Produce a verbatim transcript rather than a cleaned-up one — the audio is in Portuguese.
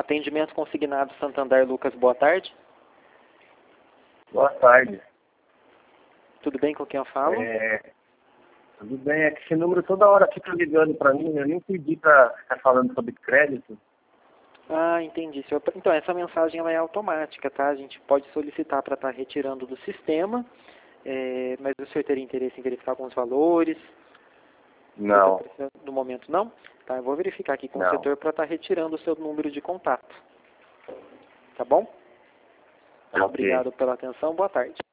Atendimento consignado Santander, Lucas, boa tarde. Boa tarde. Tudo bem com quem eu falo? É, tudo bem, é que esse número toda hora fica ligando para mim, eu nem pedi para ficar falando sobre crédito. Ah, entendi. Senhor. Então, essa mensagem ela é automática, tá? A gente pode solicitar para estar retirando do sistema, é, mas o senhor teria interesse em verificar alguns valores? Não. Tá, no momento não? Tá, eu vou verificar aqui com Não. o setor para estar retirando o seu número de contato. Tá bom? Ok. Obrigado pela atenção, boa tarde.